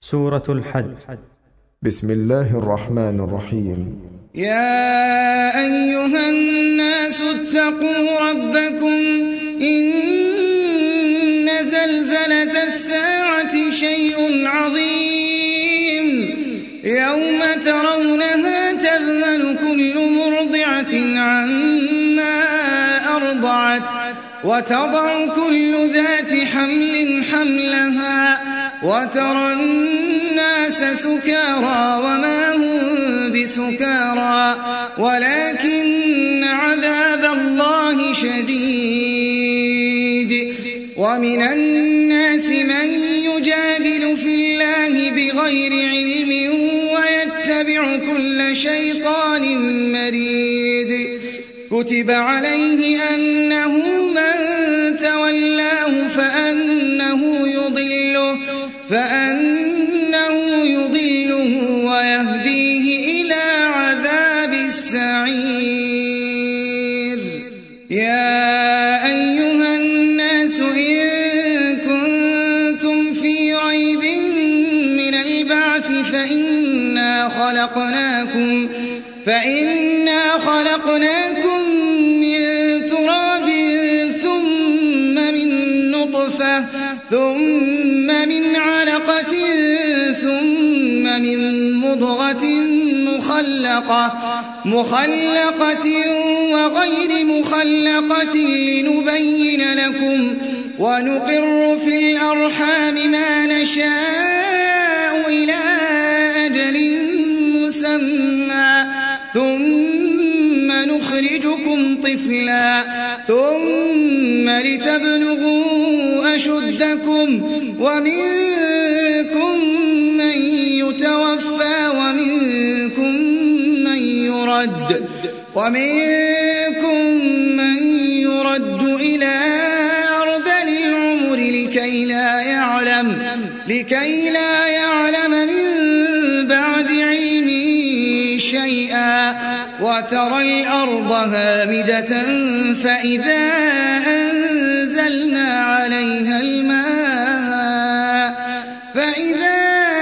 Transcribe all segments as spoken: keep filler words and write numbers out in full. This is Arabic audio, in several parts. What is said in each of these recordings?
سورة الحج. بسم الله الرحمن الرحيم. يا أيها الناس اتقوا ربكم إن زلزلة الساعة شيء عظيم يوم ترونها تذهل كل مرضعة عما أرضعت وتضع كل ذات حمل حملها وترى الناس سكارى وما هم بسكارى ولكن عذاب الله شديد. ومن الناس من يجادل في الله بغير علم ويتبع كل شيطان مريد. كتب عليه أنه من تولاه فأنه يضله فأنه يضله ويهديه إلى عذاب السعير. يا أيها الناس إن كنتم في ريب من البعث فإنا خلقناكم فإنا خلقناكم من تراب ثم من نطفة ثم من علقة ثم من مضغة مخلقة مخلقة وغير مخلقة لنبين لكم ونقر في الأرحام ما نشاء إلى أجل مسمى ثم نخرجكم طفلا ثم لتبلغوا أشدكم ومنكم من يتوفى ومنكم من يرد ومنكم من يرد إلى أرذل العمر لكي لا يعلم لكي لا يعلم من بعد علم شيئا. وترى الأرض هامدة فإذا أنزلنا عليها الماء فإذا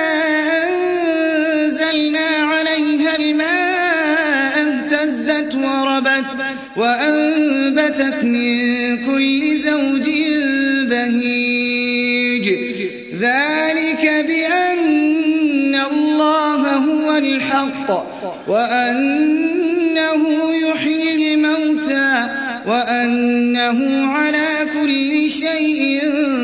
أنزلنا عليها الماء اهتزت وربت وأنبتت من كل زوج بهيج. ذلك بأن الله هو الحق وأنه يحيي الموتى وأنه على كل شيء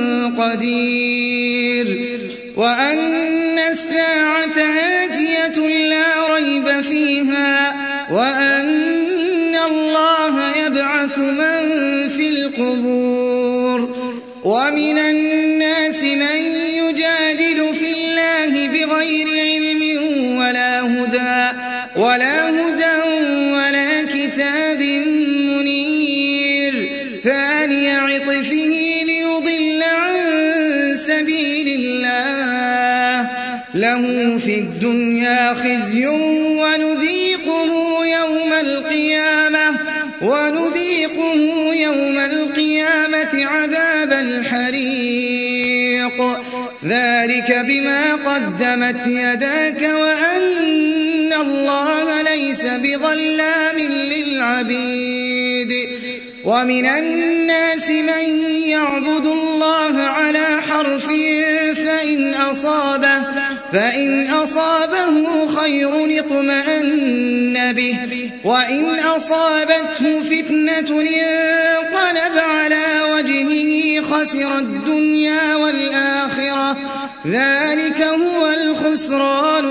قدير وأن الساعة آتية لا ريب فيها وأن الله يبعث من في القبور. ومن الناس من يجادل في الله بغير علم ولا هدى ولا هدى ولا كتاب منير. ثاني عطفه ليضل عن سبيل الله له في الدنيا خزي ونذيقه يوم القيامة ونذيقه يوم القيامة عذاب الحريق. ذلك بما قدمت يداك وأن الله ليس بظلام للعبيد. ومن الناس من يعبد الله على حرف فإن أصابه فإن أصابه خير اطمأن به وإن أصابته فتنة انقلب على وجهه خسر الدنيا والآخرة. ذلك هو الخسران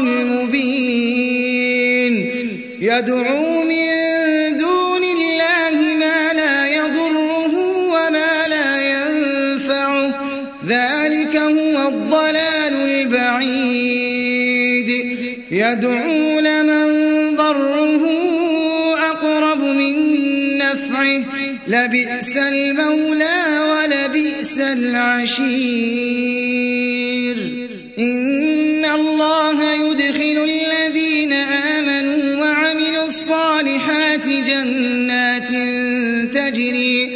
المبين. يدعو من دون الله ما لا يضره وما لا ينفعه ذلك هو الضلال البعيد. يدعو لمن ضره أقرب من نفعه لبئس المولى ولبئس العشير. إن الله يدخل الذين آمنوا وعملوا الصالحات جنات تجري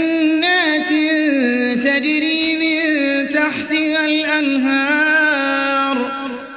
جنات تجري من تحتها الأنهار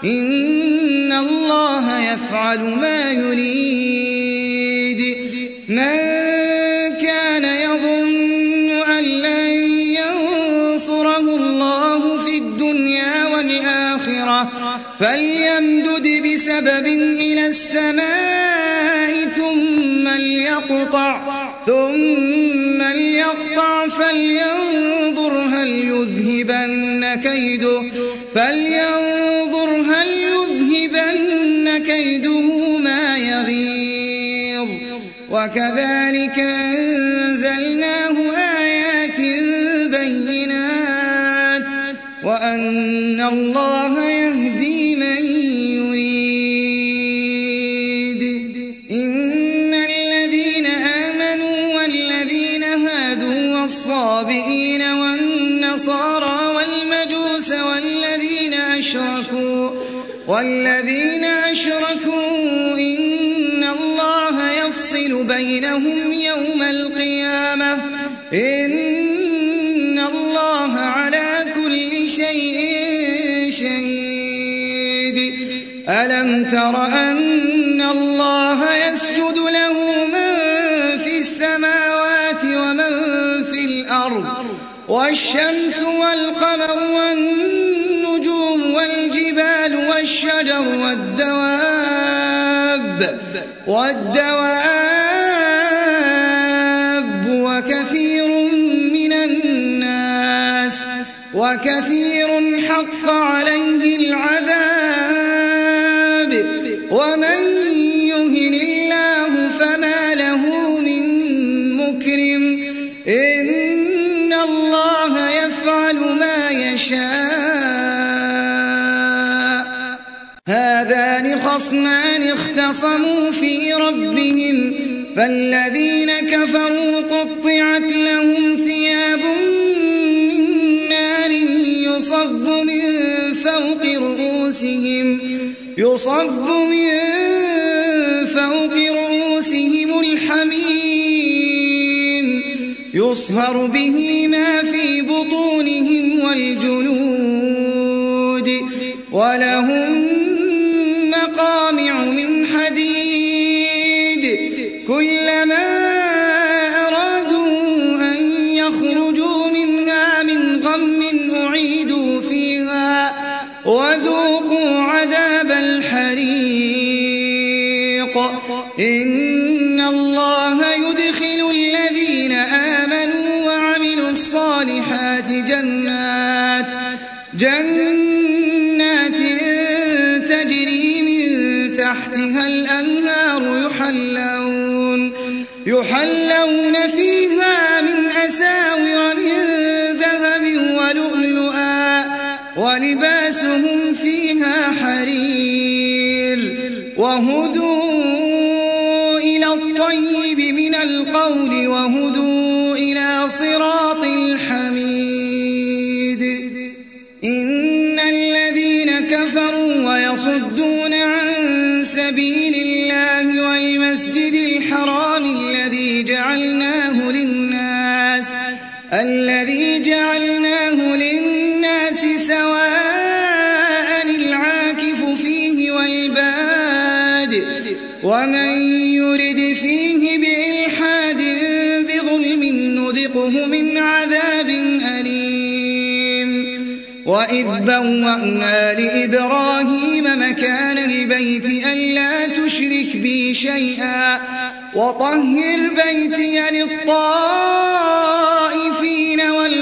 إن الله يفعل ما يريد من كان يظن أن لن ينصره الله في الدنيا والآخرة فليمدد بسبب إلى السماء ثم ليقطع ثم ليقطع فلينظر هل يذهبن كيده فلينظر هل يذهبن كيده ما يغيظ وكذلك أنزلناه آيات بينات وأن الله يهدي من يريد إن الذين آمنوا والذين هادوا والصابئين والنصارى والمجوس والذين أشركوا والذين أشركوا إن الله يفصل بينهم يوم القيامة إن الله على كل شيء شهيد ألم تر أن الله يسجد له من في السماوات ومن في الأرض والشمس والقمر والنجوم والجبال والشجر والدواب والدواب وكثير من الناس وكثير حق عليه العذاب ومن يهن الله فما له من مكرم إن الله يفعل ما يشاء هذان خصمان اختصموا في ربهم فالذين كفروا قطعت لهم ثياب من نار يصب من فوق رؤوسهم يصب من فوق رؤوسهم الحميم يصهر به ما في بطونهم والجلود ولهم مقامع من حديد كلما أرادوا أن يخرجوا منها من غم أعيدوا فيها وذوقوا عذاب الحريق إن الله يدخل الذين آمنوا وعملوا الصالحات جنات جنات تجري من تحتها الأنهار يحلون يحلون فيها من أساور من ذهب ولؤلؤا ولباسهم فيها حرير وهدوا إلى الطيب من القول وهدوا إلى صراط الحميد إن الذين كفروا ويصدون عن سبيل الله والمسجد الحرام الذي جعلناه للناس الذي جعلناه للناس سواء العاكف فيه والباد ومن يرد فيه بإلحاد بظلم نذقه من عذاب أليم وإذ بوأنا لإبراهيم مكان البيت ألا تشرك بي شيئا وطهر بيتي للطائفين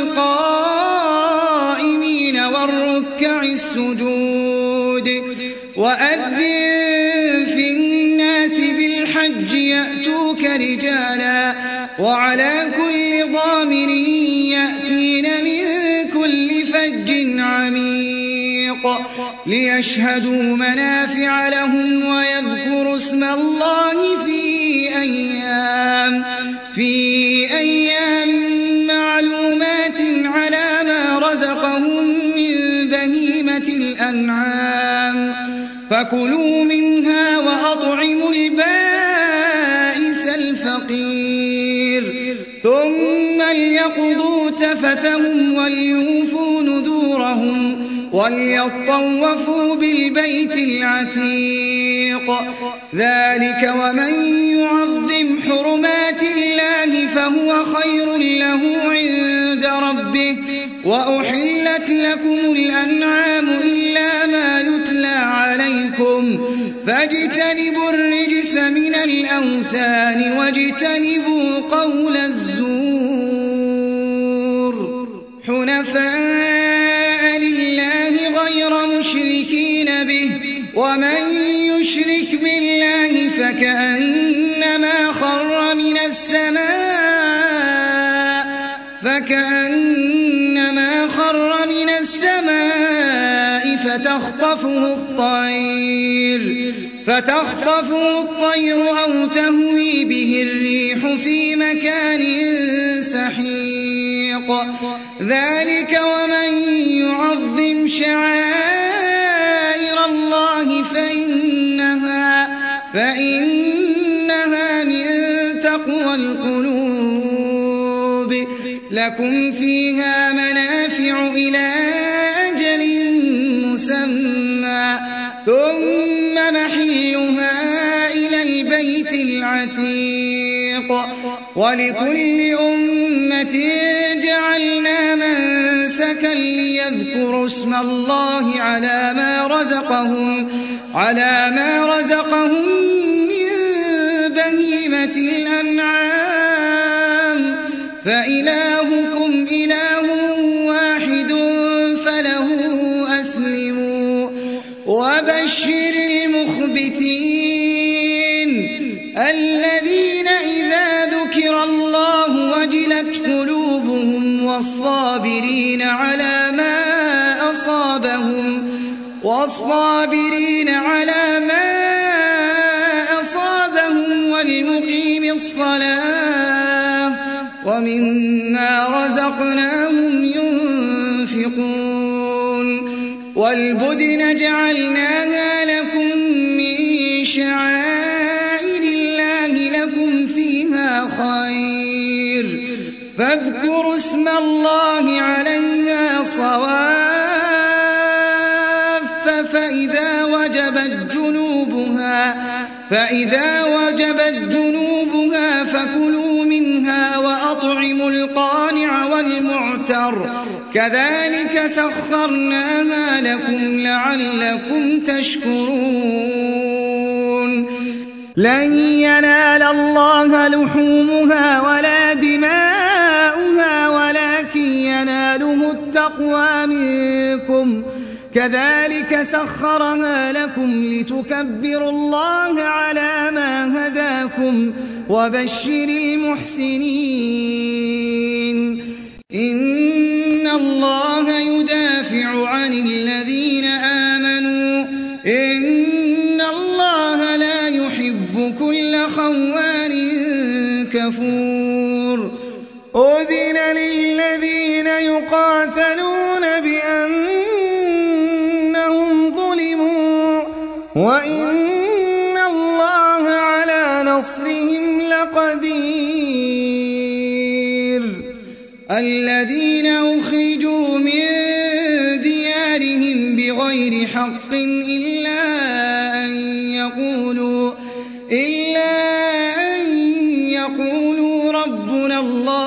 والقائمين والركع السجود وأذن في الناس بالحج يأتوك رجالا وعلى كل ضامر يأتين من كل فج عميق ليشهدوا منافع لهم ويذكروا اسم الله في أيام في أيام معلومات على ما رزقهم من بهيمة الأنعام فكلوا منها وأطعموا البائس الفقير ثم ليقضوا تفتهم وليوفوا نذورهم وليطوفوا بالبيت العتيق. ذلك ومن يعظم حرمات الله فهو خير له عند ربه. وأحلت لكم الأنعام إلا ما يتلى عليكم فاجتنبوا الرجس من الأوثان واجتنبوا قول الزور حنفاء لله غير مشركين به. ومن يشرك بالله فكأنما خر من السماء فكأنما خر من السماء فتخطفه الطير فتخطفه الطير أو تهوي به الريح في مكان سحيق. ذلك ومن يعظم شعائر الله فإنها, فإنها من تقوى القلوب. لكم فيها منافع إلى أجل مسمى ثم محلها إلى البيت العتيق. ولكل أمة جعلنا منسكا ليذكروا اسم الله على ما رزقهم على ما رزقهم من بهيمة الأنعام فإلهكم إله واحد فله أسلموا. وبشر المخبتين الذين إذا ذكر الله وجلت قلوبهم والصابرين على ما أصابهم والصابرين على ما أصابهم والمقيم الصلاة ومما رزقناهم ينفقون. والبدن جعلناها لكم من شعائر الله لكم فيها خير فاذكروا اسم الله عليها صواف فإذا وجبت جنوبها فإذا وجبت جنوبها فكلوا منها وأطعموا القانع والمعتر كذلك سخرناها لكم لعلكم تشكرون. لن ينال الله لحومها ولا دماؤها ولكن يناله التقوى منكم كذلك سخرها لكم لتكبروا الله على ما هداكم وبشر المحسنين. إن الله يدافع عن الذين آمنوا إن الله لا يحب كل خوان كفور. أذن للذين يقاتلون بأنهم ظلموا وإن الله على نصرهم لقدير. الذين أخرجوا من ديارهم بغير حق إلا أن يقولوا إلا أن يقولوا ربنا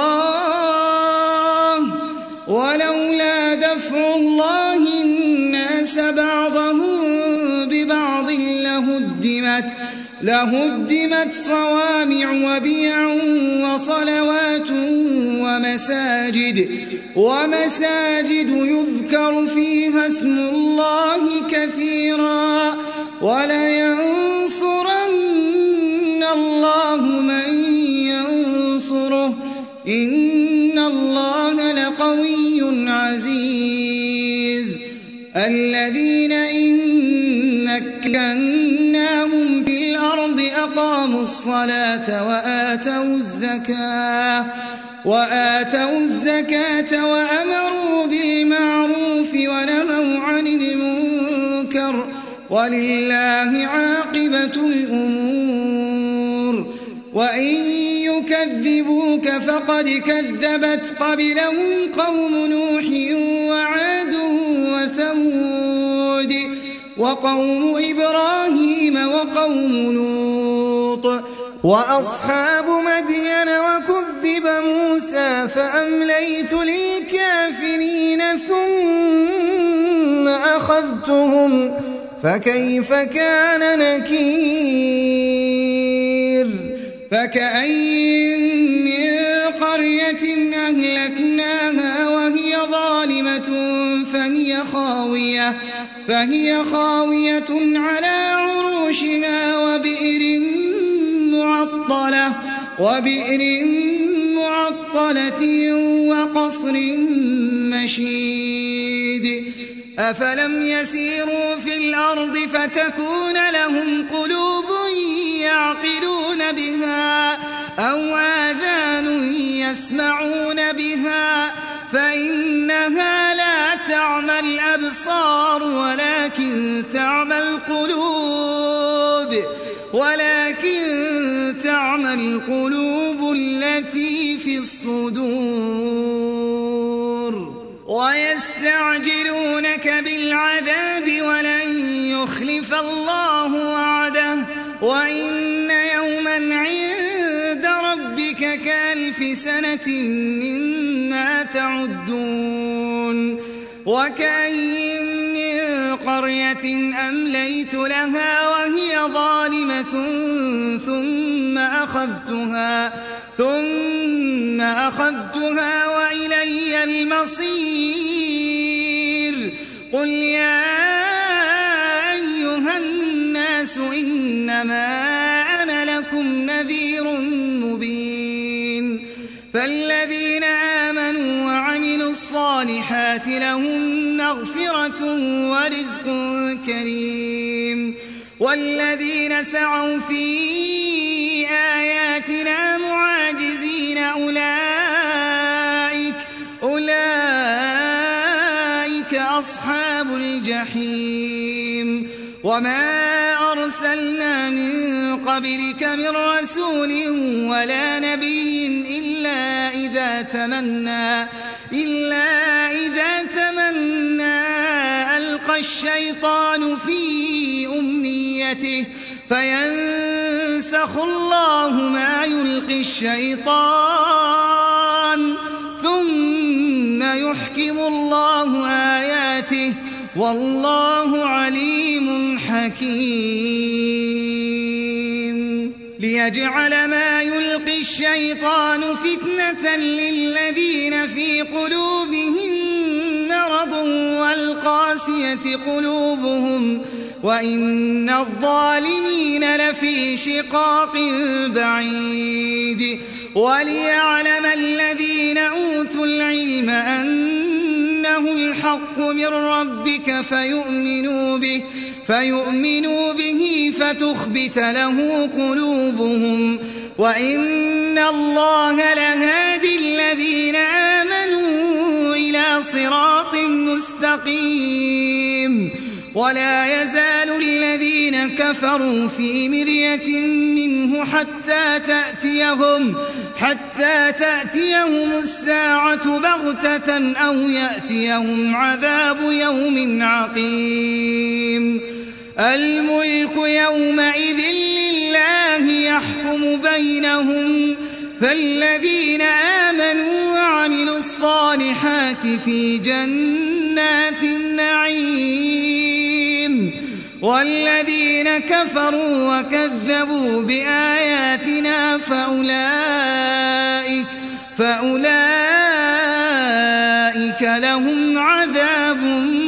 الله ولولا دفع الله الناس بعضهم ببعض لهدمت لهدمت صوامع وبيع وصلوات ومساجد ومساجد يذكر فيها اسم الله كثيرا ولينصرن الله من ينصره إن الله لقوي عزيز. الذين إن مكناهم في الأرض أقاموا الصلاة وآتوا الزكاة وآتوا الزكاة وأمروا بالمعروف ونهوا عن المنكر ولله عاقبة الأمور. وإن يكذبوك فقد كذبت قبلهم قوم نوح وعاد وثمود وقوم إبراهيم وقوم لوط وأصحاب مدين وكذب موسى فأمليت للكافرين ثم أخذتهم فكيف كان نكير فكأين من قرية أهلكناها وهي ظالمة فهي خاوية فهي خاوية على عروشها وبئر معطلة وبئر معطلة وقصر مشيد أفلم يسيروا في الأرض فتكون لهم قلوب يعقلون بها أو آذان يسمعون بها فإنها لا تعمى الأبصار ولكن تعمى القلوب ولكن تعمى القلوب التي في الصدور ويستعجلونك بالعذاب ولن يخلف الله وعده وإن يوما عند ربك كألف سنة مما تعدون وكأين من قرية أمليت لها وهي ظالمة ثم أخذتها ثم أخذتها وإلي المصير قل يا أيها الناس إنما أنا لكم نذير مبين فالذين آمنوا وعملوا الصالحات لهم مغفرة ورزق كريم والذين سعوا في آياتنا معاجزين أولئك أولئك أصحاب الجحيم وما أرسلنا من قبلك من رسول ولا نبي إلا إذا تمنى إلا إذا تمنى ألقى الشيطان في أمنيته فينسخ الله ما يلقي الشيطان ثم يحكم الله آياته والله عليم حكيم ليجعل ما يلقي الشيطان فتنة للذين في قلوبهم مرض والقاسية قلوبهم وإن الظالمين لفي شقاق بعيد وليعلم الذين أوتوا العلم أنه الحق من ربك فيؤمنوا به فيؤمنوا به فتخبت له قلوبهم وإن الله لهادي الذين آمنوا إلى صراط مستقيم ولا يزال الذين كفروا في مرية منه حتى تأتيهم حتى تأتيهم الساعة بغتة أو يأتيهم عذاب يوم عقيم الملك يومئذ لله يحكم بينهم فالذين آمنوا وعملوا الصالحات في جنات النعيم والذين كفروا وكذبوا بآياتنا فأولئك فأولئك لهم عذاب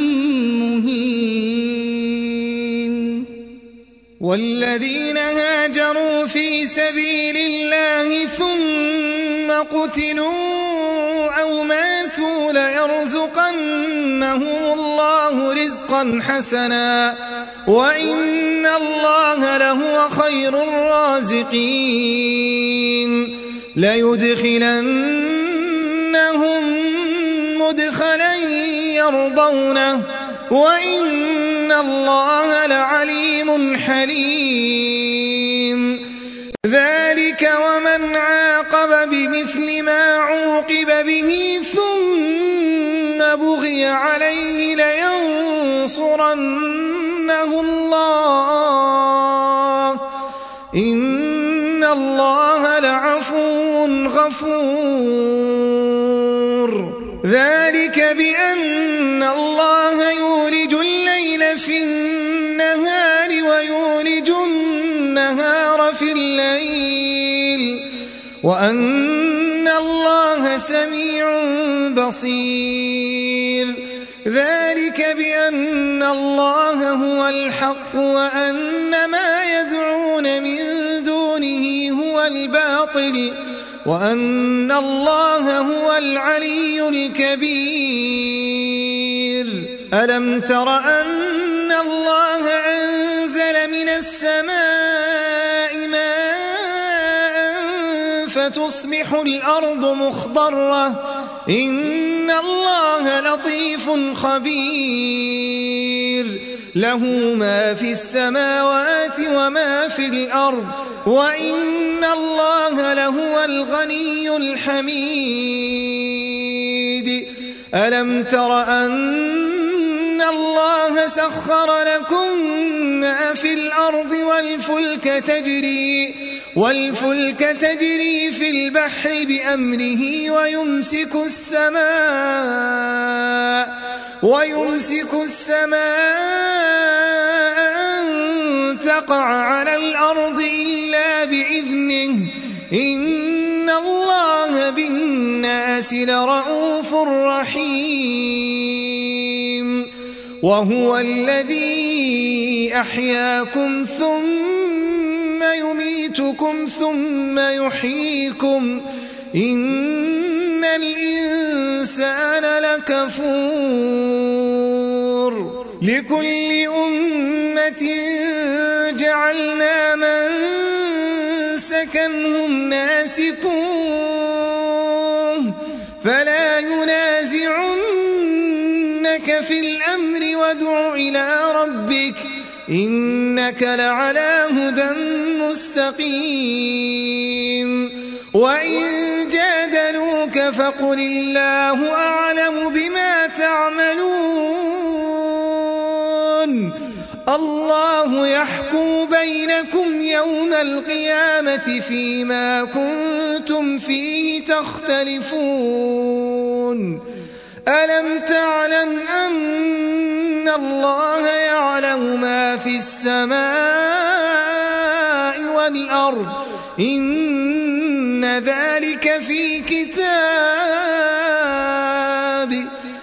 مهين والذين هاجروا في سبيل الله ثم قتلوا أو ماتوا ليرزقنهم الله رزقا حسنا وإن الله لهو خير الرازقين ليدخلنهم مدخلا يرضونه وإن الله لعليم حليم ذلك ومن عاقب بمثل ما عوقب به ثم بغي عليه لينصرنه الله إن الله لعفو غفور ذلك بأن الله يولج الليل في النهار ويولج النهار في الليل وأن الله سميع بصير ذلك بأن الله هو الحق وأن ما يدعون من دونه هو الباطل وأن الله هو العلي الكبير ألم تر أن الله أنزل من السماء ماء فتصبح الأرض مخضرة إن الله لطيف خبير له ما في السماوات وما في الأرض وإن الله لهو الغني الحميد ألم تر أن الله سخر لكم ما في الأرض والفلك تجري والفلك تجري في البحر بأمره ويمسك السماء ويمسك السماء أن تقع على الأرض إلا بإذنه إن الله بالناس لرءوف رحيم وهو الذي أحياكم ثم يميتكم ثم يحييكم إن الإنسان لكفور لكل أمة جعلنا منسكا هم ناسكوه فلا ينازعنك في الأمر وادع إلى ربك إنك لعلى هدى مستقيم وإن جادلوك فقل الله أعلم بما تعملون الله يحكم بينكم يوم القيامة فيما كنتم فيه تختلفون ألم تعلم أن الله يعلم ما في السماء والأرض إن ذلك في كتاب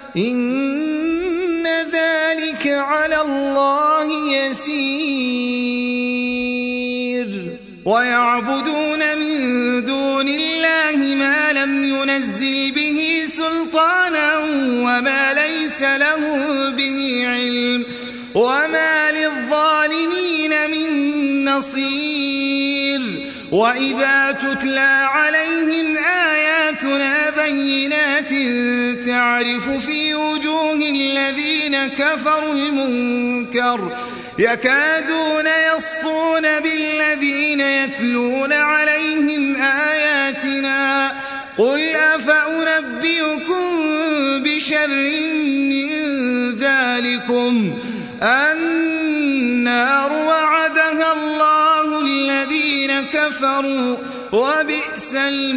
إن ذلك على الله يسير ويعبدون من دون الله ما لم ينزل به سلطانا وما ليس له به علم وما للظالمين من نصير وإذا تتلى عليهم آياتنا بينات تعرف في وجوه الذين كفروا المنكر يكادون يسطون بالذين يتلون عليهم آياتنا قل أفأنبئكم بشر من ذلكم النار وعدها الله الذين كفروا وبئس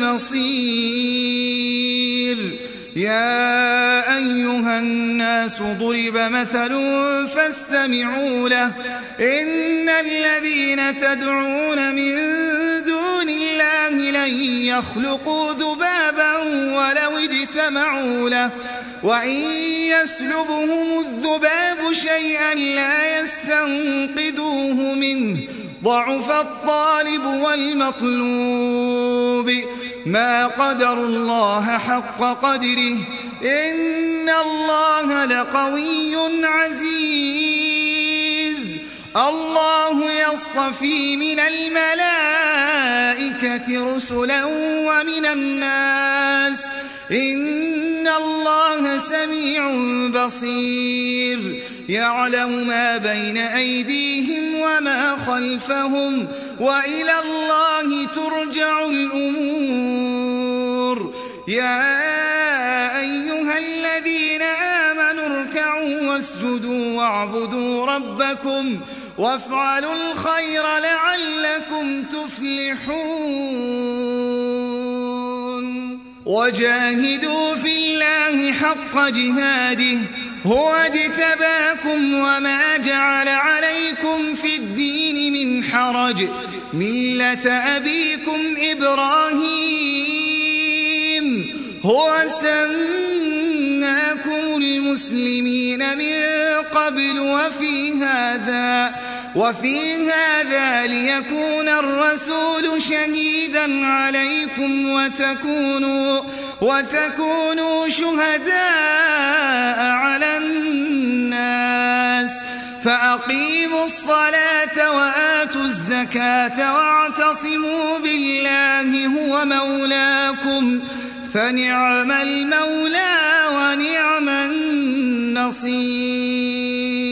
المصير يا أيها الناس ضرب مثل فاستمعوا له إن الذين تدعون من دون الله لن يخلقوا ذبابا ولو اجتمعوا له وإن يسلبهم الذباب شيئا لا يستنقذوه منه ضعف الطالب والمطلوب ما قدر الله حق قدره إن الله لقوي عزيز الله يصطفي من الملائكة رسلا ومن الناس إن الله سميع بصير يعلم ما بين أيديهم وما خلفهم وإلى الله ترجع الأمور يا أيها الذين آمنوا اركعوا واسجدوا واعبدوا ربكم وافعلوا الخير لعلكم تفلحون وجاهدوا في الله حق جهاده هو اجتباكم وما جعل عليكم في الدين من حرج ملة أبيكم إبراهيم هو سماكم المسلمين من قبل وفي هذا وفي هذا ليكون الرسول شهيدا عليكم وتكونوا وتكونوا شهداء على الناس فأقيموا الصلاة وآتوا الزكاة واعتصموا بالله هو مولاكم فنعم المولى ونعم النصير.